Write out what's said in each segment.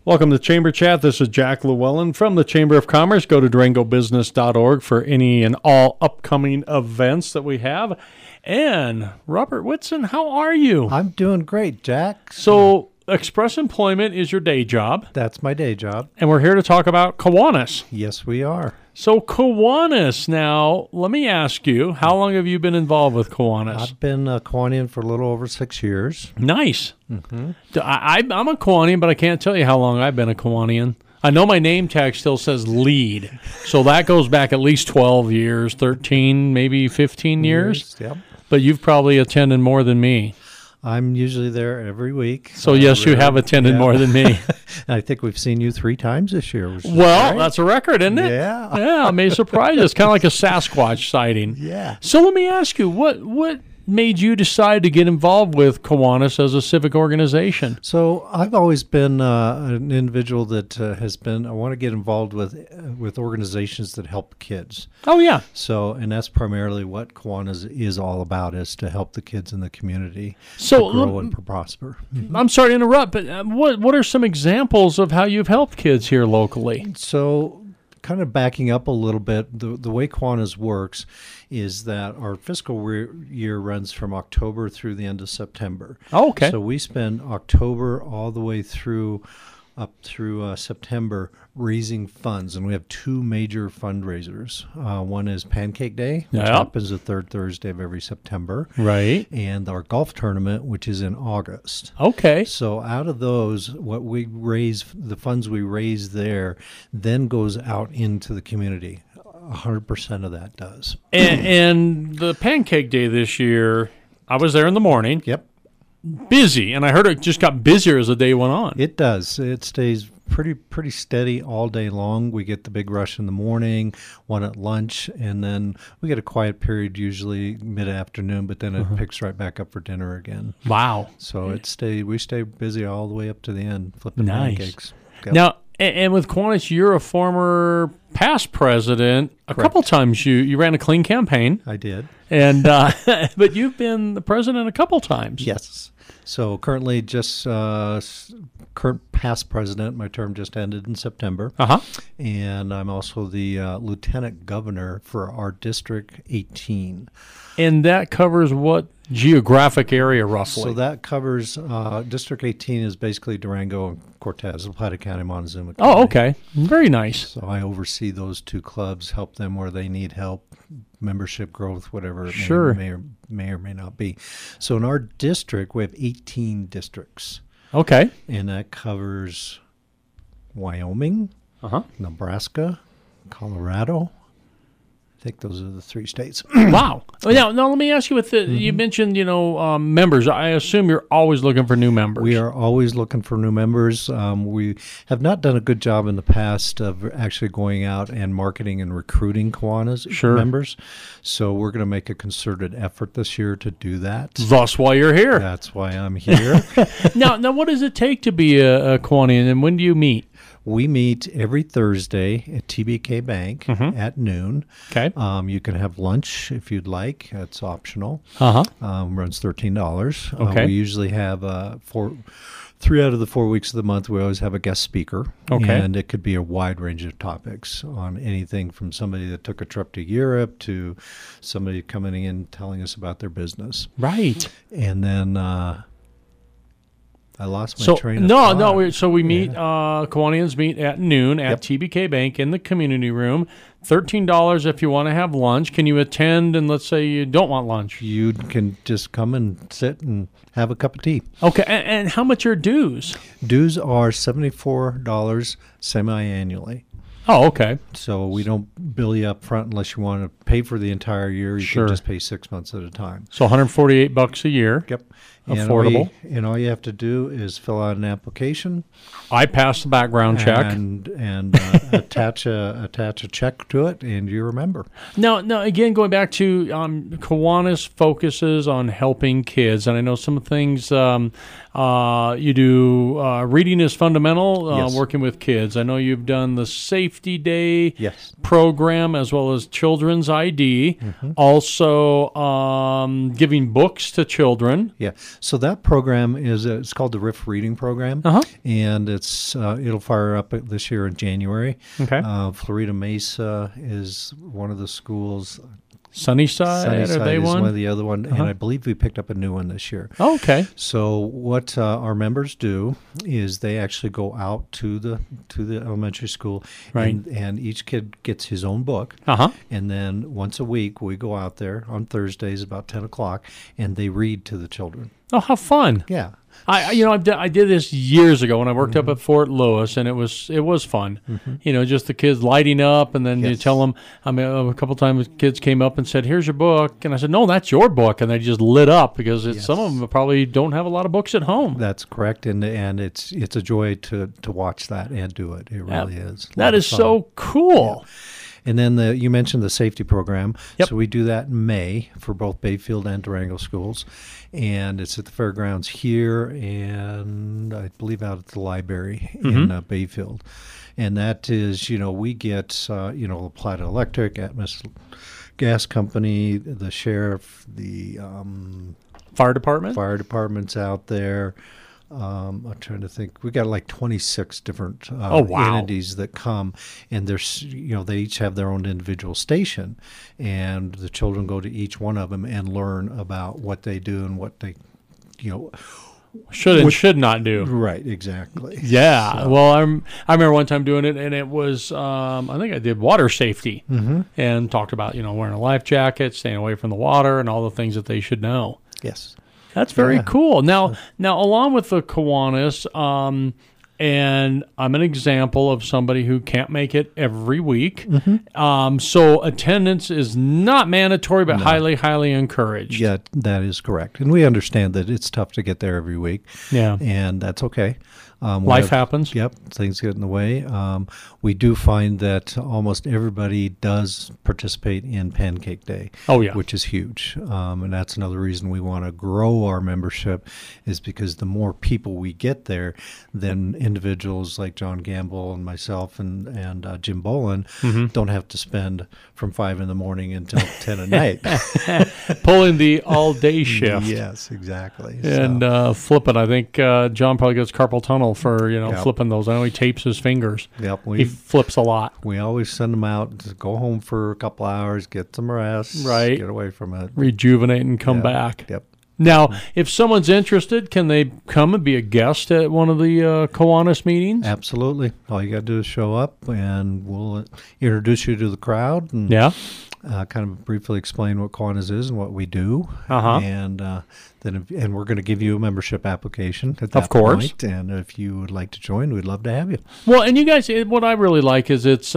Welcome to Chamber Chat. This is Jack Llewellyn from the Chamber of Commerce. Go to durangobusiness.org for any and all upcoming events that we have. And Robert Whitson, how are you? I'm doing great, Jack. So Express Employment is your day job. That's my day job. And we're here to talk about Kiwanis. Yes, we are. So Kiwanis, now, let me ask you, how long have you been involved with Kiwanis? I've been a Kiwanian for a little over 6 years. Nice. Mm-hmm. I'm a Kiwanian, but I can't tell you how long I've been a Kiwanian. I know my name tag still says lead, so that goes back at least 12 years, 13, maybe 15 years. Yep. But you've probably attended more than me. I'm usually there every week. So yes, you have attended more than me. I think we've seen you 3 times this year. Well, that's a record, isn't it? Yeah. Yeah, it may surprise you. It's kind of like a Sasquatch sighting. Yeah. So let me ask you, what made you decide to get involved with Kiwanis as a civic organization? So I've always been an individual that has been, I want to get involved with organizations that help kids. Oh, yeah. So, and that's primarily what Kiwanis is all about, is to help the kids in the community to grow and prosper. I'm sorry to interrupt, but what are some examples of how you've helped kids here locally? So kind of backing up a little bit, the way Kiwanis works is that our fiscal year runs from October through the end of September. Oh, okay. So we spend October all the way through up through September raising funds, and we have 2 major fundraisers. One is Pancake Day, which happens the 3rd Thursday of every September. Right. And our golf tournament, which is in August. Okay. So out of those, what we raise, the funds we raise there, then goes out into the community. 100% of that does. And the Pancake Day this year, I was there in the morning. Yep. Busy, and I heard it just got busier as the day went on. It does. It stays pretty steady all day long. We get the big rush in the morning, one at lunch, and then we get a quiet period usually mid-afternoon, but then it picks right back up for dinner again. Wow. So we stay busy all the way up to the end, flipping pancakes. Yep. Now, and with Kiwanis, you're a former past president. A couple times you ran a clean campaign. I did. And but you've been the president a couple times. Yes. So currently just current past president. My term just ended in September. Uh-huh. And I'm also the lieutenant governor for our District 18. And that covers what geographic area roughly? So that covers District 18 is basically Durango and Cortez, La Plata County, Montezuma County. Oh, okay. Very nice. So I oversee those 2 clubs, help them where they need help, membership growth, whatever it may or may not be. So in our district, we have 18 districts. Okay. And that covers Wyoming, Nebraska, Colorado. I think those are the 3 states. Wow. Now let me ask you, you mentioned, members. I assume you're always looking for new members. We are always looking for new members. We have not done a good job in the past of actually going out and marketing and recruiting Kiwanis members. So we're going to make a concerted effort this year to do that. That's why you're here. That's why I'm here. Now, what does it take to be a Kiwanian, and when do you meet? We meet every Thursday at TBK Bank at noon. Okay. You can have lunch if you'd like. It's optional. Runs $13. Okay. We usually have 3 out of the 4 weeks of the month, we always have a guest speaker. Okay. And it could be a wide range of topics on anything from somebody that took a trip to Europe to somebody coming in telling us about their business. Right. And then I lost my train of thought. So we meet, Kiwanians meet at noon at TBK Bank in the community room. $13 if you want to have lunch. Can you attend and let's say you don't want lunch? You can just come and sit and have a cup of tea. Okay, and how much are dues? Dues are $74 semi-annually. Oh, okay. So we don't bill you up front unless you want to pay for the entire year. You can just pay 6 months at a time. So $148 a year. Yep. Affordable. And all you have to do is fill out an application. I pass the background check. And attach a check to it, and you remember. Now, again, going back to Kiwanis focuses on helping kids, and I know some things you do. Reading is fundamental, working with kids. I know you've done the Safety Day program as well as Children's ID. Also, giving books to children. Yeah. So that program it's called the RIF Reading Program, and it'll fire up this year in January. Okay. Florida Mesa is one of the schools. Sunnyside are they is one? One of the other one, and I believe we picked up a new one this year. Oh, okay. So what our members do is they actually go out to the elementary school, right, and each kid gets his own book, and then once a week we go out there on Thursdays about 10 o'clock, and they read to the children. Oh, how fun! Yeah. I did this years ago when I worked up at Fort Lewis, and it was fun. Just the kids lighting up, and then you tell them. I mean, a couple times kids came up and said, "Here's your book," and I said, "No, that's your book," and they just lit up because some of them probably don't have a lot of books at home. That's correct, and it's a joy to watch that and do it. It really is. That is so cool. Yeah. And then you mentioned the safety program. Yep. So we do that in May for both Bayfield and Durango schools. And it's at the fairgrounds here and I believe out at the library in Bayfield. And that is, we get, Plata Electric, Atmos Gas Company, the sheriff, the fire department? Fire department's out there. I'm trying to think. We got like 26 different entities that come, and there's they each have their own individual station, and the children go to each one of them and learn about what they do and what they, should and should not do. Right, exactly. Yeah. So. Well, I remember one time doing it, and it was I think I did water safety and talked about wearing a life jacket, staying away from the water, and all the things that they should know. Yes. That's very cool. Now, along with the Kiwanis, and I'm an example of somebody who can't make it every week. So attendance is not mandatory, but highly, highly encouraged. Yeah, that is correct. And we understand that it's tough to get there every week. Yeah. And that's okay. Life happens. Yep, things get in the way. We do find that almost everybody does participate in Pancake Day. Oh, yeah. Which is huge. And that's another reason we want to grow our membership is because the more people we get there, then individuals like John Gamble and myself and Jim Bolin don't have to spend from 5 in the morning until 10 at night. Pulling the all-day shift. Yes, exactly. And flipping. I think John probably gets carpal tunnel for flipping those. I know he tapes his fingers. Yep, he flips a lot. We always send them out to go home for a couple hours, get some rest, right? Get away from it, rejuvenate, and come back. Yep. Now, if someone's interested, can they come and be a guest at one of the Kiwanis meetings? Absolutely. All you got to do is show up, and we'll introduce you to the crowd. And kind of briefly explain what Kiwanis is and what we do, and then we're going to give you a membership application at that point. And if you would like to join, we'd love to have you. Well, and you guys, what I really like is it's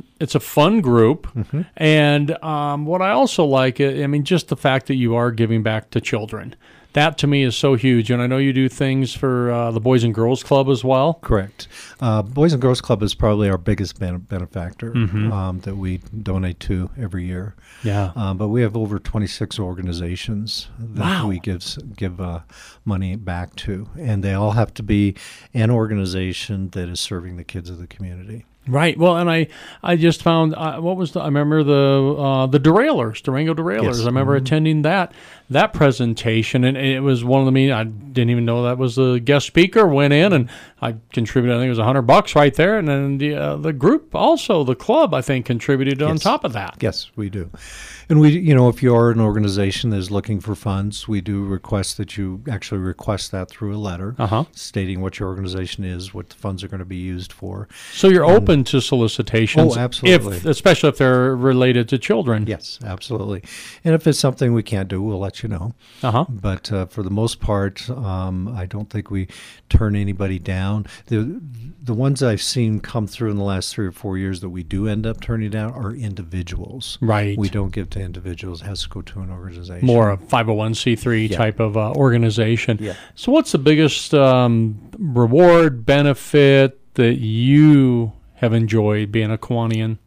a fun group, and what I also like, just the fact that you are giving back to children. That, to me, is so huge. And I know you do things for the Boys and Girls Club as well. Correct. Boys and Girls Club is probably our biggest benefactor that we donate to every year. Yeah. But we have over 26 organizations that we give money back to. And they all have to be an organization that is serving the kids of the community. Right. Well, and I just found I remember the Derailers, Durango Derailers. Yes. I remember attending that presentation, and it was one of the meetings. I didn't even know that was the guest speaker. Went in and I contributed. I think it was $100 right there, and then the group also, the club, I think, contributed on top of that. Yes, we do. And we, if you are an organization that is looking for funds, we do request that you actually request that through a letter stating what your organization is, what the funds are going to be used for. So you're open to solicitations. Oh, absolutely. Especially if they're related to children. Yes, absolutely. And if it's something we can't do, we'll let you know. But for the most part, I don't think we turn anybody down. The ones I've seen come through in the last 3 or 4 years that we do end up turning down are individuals. Right. We don't give to individuals. It has to go to an organization. More a 501c3 type of organization. Yeah. So what's the biggest reward, benefit that you have enjoyed being a Kiwanian?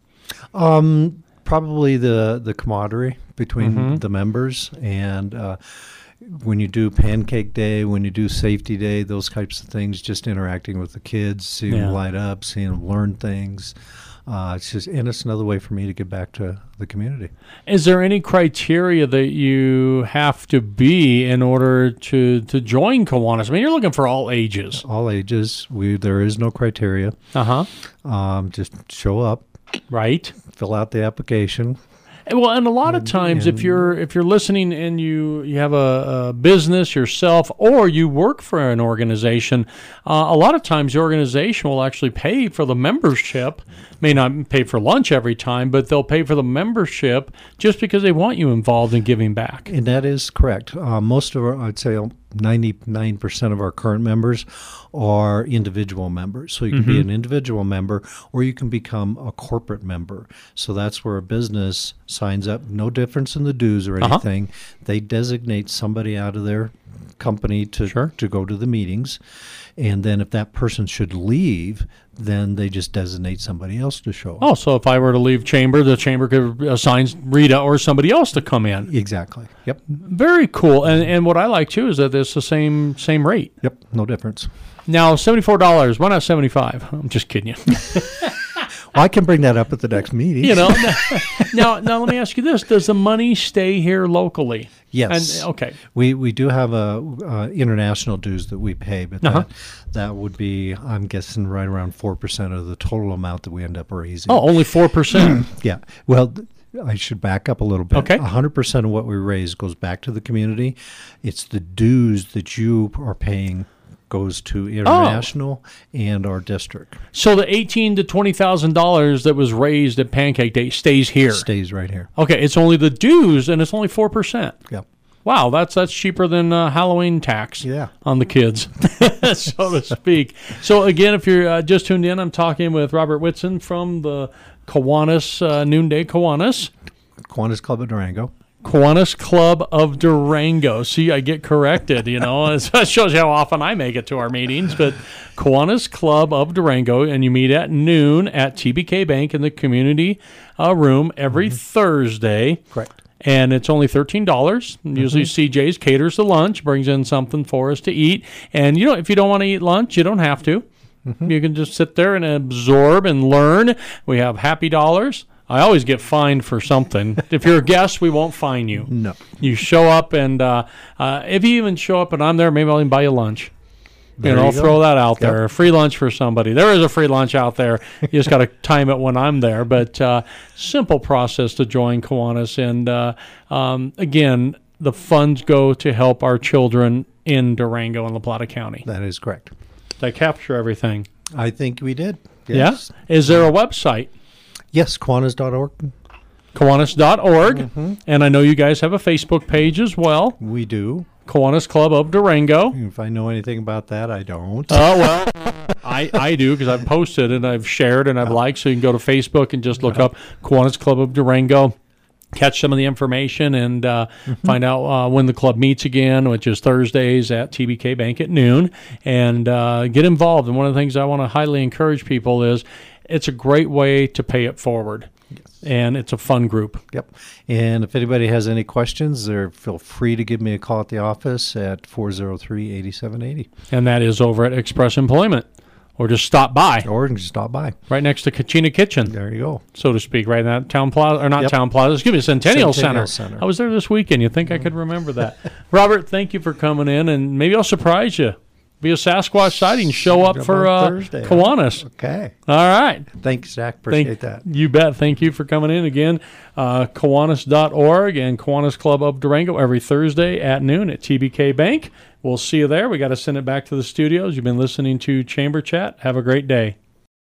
Probably the camaraderie between the members, and when you do Pancake Day, when you do Safety Day, those types of things, just interacting with the kids, seeing them light up, seeing them learn things. It's another way for me to give back to the community. Is there any criteria that you have to be in order to join Kiwanis? I mean, you're looking for all ages. All ages. There is no criteria. Just show up. Right. Fill out the application. Well, and a lot of times, if you're listening and you have a business yourself or you work for an organization, a lot of times the organization will actually pay for the membership. May not pay for lunch every time, but they'll pay for the membership just because they want you involved in giving back. And that is correct. Most of our, I'd say 99% of our current members are individual members. So you can be an individual member or you can become a corporate member. So that's where a business signs up, no difference in the dues or anything. They designate somebody out of their company to go to the meetings. And then if that person should leave, then they just designate somebody else to show up. Oh, so if I were to leave chamber, the chamber could assign Rita or somebody else to come in. Exactly. Yep. Very cool. And what I like too is that it's the same rate. Yep. No difference. Now, $74. Why not $75? I'm just kidding you. Well, I can bring that up at the next meeting. You know. Now let me ask you this: does the money stay here locally? Yes. And, okay. We do have international dues that we pay, but that would be, I'm guessing, right around 4% of the total amount that we end up raising. Oh, only 4%. Yeah. Well, I should back up a little bit. Okay. 100% of what we raise goes back to the community. It's the dues that you are paying goes to international and our district. So the $18,000 to $20,000 that was raised at Pancake Day stays here. Stays right here. Okay, it's only the dues, and it's only 4%. Yep. Wow, that's cheaper than Halloween tax on the kids, so to speak. So again, if you're just tuned in, I'm talking with Robert Whitson from the Kiwanis Noonday Kiwanis Club of Durango. Kiwanis Club of Durango. See, I get corrected, you know. That shows you how often I make it to our meetings. But Kiwanis Club of Durango, and you meet at noon at TBK Bank in the community room every Thursday. Correct. And it's only $13. Usually CJ's caters the lunch, brings in something for us to eat. And, you know, if you don't want to eat lunch, you don't have to. You can just sit there and absorb and learn. We have happy dollars. I always get fined for something. If you're a guest, we won't fine you. No. You show up, and if you even show up and I'm there, maybe I'll even buy you lunch. I'll throw that out there. Free lunch for somebody. There is a free lunch out there. You just got to time it when I'm there. But simple process to join Kiwanis. And, again, the funds go to help our children in Durango and La Plata County. That is correct. Did I capture everything? I think we did. Yes. Yeah? Is there a website? Yes, Kiwanis.org. Kiwanis.org. And I know you guys have a Facebook page as well. We do. Kiwanis Club of Durango. If I know anything about that, I don't. Oh, well, I do because I've posted and I've shared and I've liked. So you can go to Facebook and just look up Kiwanis Club of Durango. Catch some of the information and find out when the club meets again, which is Thursdays at TBK Bank at noon, and get involved. And one of the things I want to highly encourage people is it's a great way to pay it forward. Yes. And it's a fun group. Yep. And if anybody has any questions, feel free to give me a call at the office at 403-8780. And that is over at Express Employment. Or just stop by. Or just stop by. Right next to Kachina Kitchen. There you go. So to speak, right in that Town Plaza, or not Town Plaza, excuse me, Centennial Center. I was there this weekend. You'd think I could remember that. Robert, thank you for coming in, and maybe I'll surprise you. Be a Sasquatch sighting. Show up for Thursday, Kiwanis. Okay. All right. Thanks, Zach. Appreciate that. You bet. Thank you for coming in again. Kiwanis.org and Kiwanis Club of Durango every Thursday at noon at TBK Bank. We'll see you there. We got to send it back to the studios. You've been listening to Chamber Chat. Have a great day.